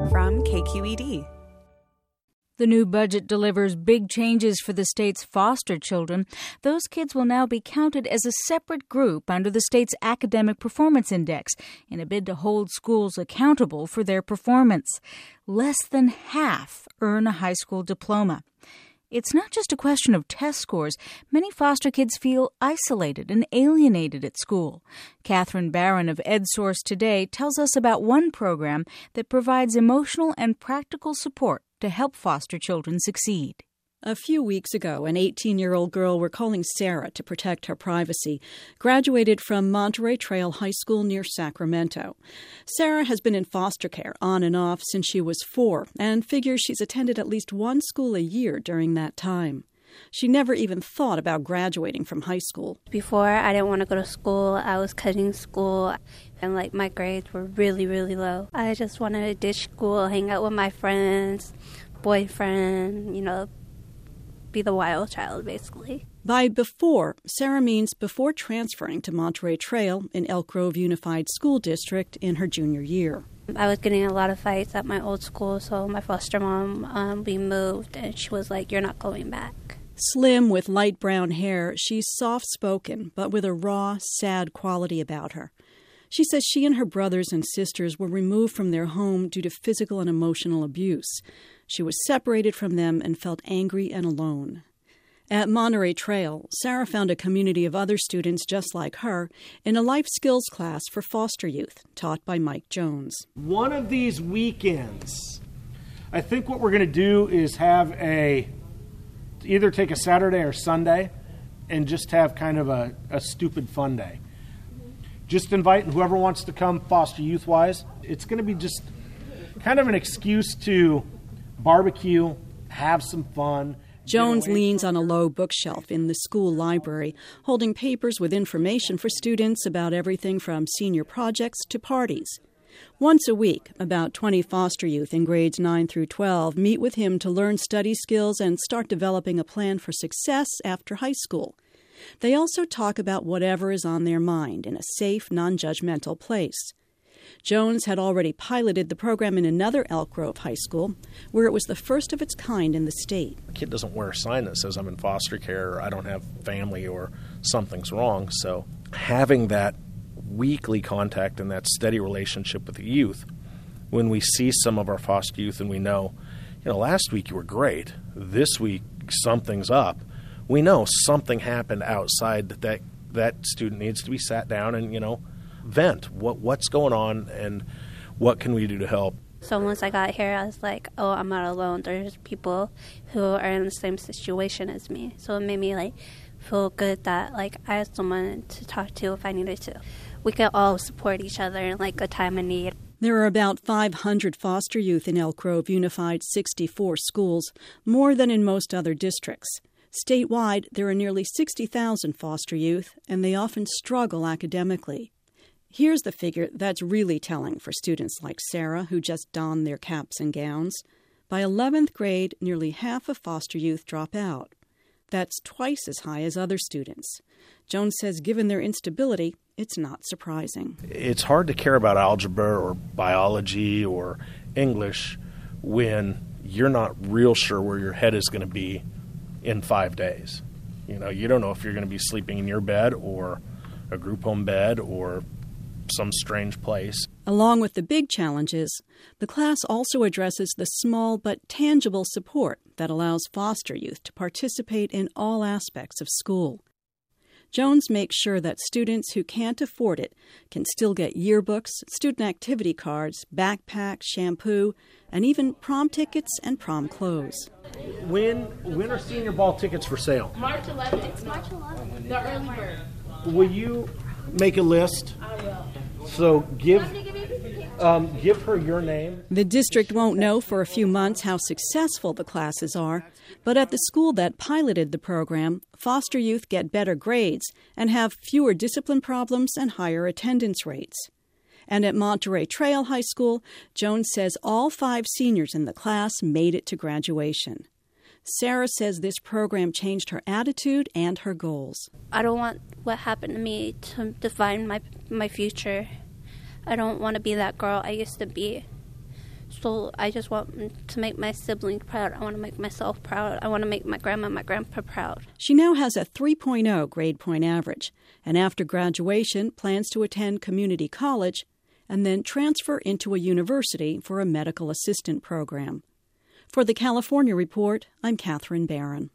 from KQED. The new budget delivers big changes for the state's foster children. Those kids will now be counted as a separate group under the state's Academic Performance Index in a bid to hold schools accountable for their performance. Less than half earn a high school diploma. It's not just a question of test scores. Many foster kids feel isolated and alienated at school. Catherine Barron of EdSource Today tells us about one program that provides emotional and practical support to help foster children succeed. A few weeks ago, an 18-year-old girl we're calling Sarah to protect her privacy graduated from Monterey Trail High School near Sacramento. Sarah has been in foster care on and off since she was 4 and figures she's attended at least one school a year during that time. She never even thought about graduating from high school. Before, I didn't want to go to school. I was cutting school, and my grades were really, really low. I just wanted to ditch school, hang out with my friends, boyfriend, be the wild child, basically. By before, Sarah means before transferring to Monterey Trail in Elk Grove Unified School District in her junior year. I was getting a lot of fights at my old school, so my foster mom, we moved, and she was like, "You're not going back." Slim with light brown hair, she's soft-spoken, but with a raw, sad quality about her. She says she and her brothers and sisters were removed from their home due to physical and emotional abuse. She was separated from them and felt angry and alone. At Monterey Trail, Sarah found a community of other students just like her in a life skills class for foster youth taught by Mike Jones. One of these weekends, I think what we're going to do is have either take a Saturday or Sunday and just have kind of a stupid fun day. Just inviting whoever wants to come foster youth-wise. It's going to be just kind of an excuse to barbecue, have some fun. Jones leans on a low bookshelf in the school library, holding papers with information for students about everything from senior projects to parties. Once a week, about 20 foster youth in grades 9 through 12 meet with him to learn study skills and start developing a plan for success after high school. They also talk about whatever is on their mind in a safe, non-judgmental place. Jones had already piloted the program in another Elk Grove high school, where it was the first of its kind in the state. A kid doesn't wear a sign that says I'm in foster care or I don't have family or something's wrong. So having that weekly contact and that steady relationship with the youth, when we see some of our foster youth and we know, last week you were great, this week something's up, we know something happened outside that student needs to be sat down and, vent. What's going on and what can we do to help? So once I got here, I was like, oh, I'm not alone. There's people who are in the same situation as me. So it made me feel good that I had someone to talk to if I needed to. We could all support each other in a time of need. There are about 500 foster youth in Elk Grove Unified 64 schools, more than in most other districts. Statewide, there are nearly 60,000 foster youth, and they often struggle academically. Here's the figure that's really telling for students like Sarah, who just donned their caps and gowns. By 11th grade, nearly half of foster youth drop out. That's twice as high as other students. Jones says given their instability, it's not surprising. It's hard to care about algebra or biology or English when you're not real sure where your head is going to be in 5 days. You don't know if you're going to be sleeping in your bed or a group home bed or some strange place. Along with the big challenges, the class also addresses the small but tangible support that allows foster youth to participate in all aspects of school. Jones makes sure that students who can't afford it can still get yearbooks, student activity cards, backpacks, shampoo, and even prom tickets and prom clothes. When are senior ball tickets for sale? March 11th. It's March 11th. The early bird. Will you make a list? I will. So give her your name. The district won't know for a few months how successful the classes are, but at the school that piloted the program, foster youth get better grades and have fewer discipline problems and higher attendance rates. And at Monterey Trail High School, Jones says all 5 seniors in the class made it to graduation. Sarah says this program changed her attitude and her goals. I don't want what happened to me to define my future. I don't want to be that girl I used to be. So I just want to make my siblings proud. I want to make myself proud. I want to make my grandma and my grandpa proud. She now has a 3.0 grade point average, and after graduation plans to attend community college and then transfer into a university for a medical assistant program. For the California Report, I'm Catherine Barron.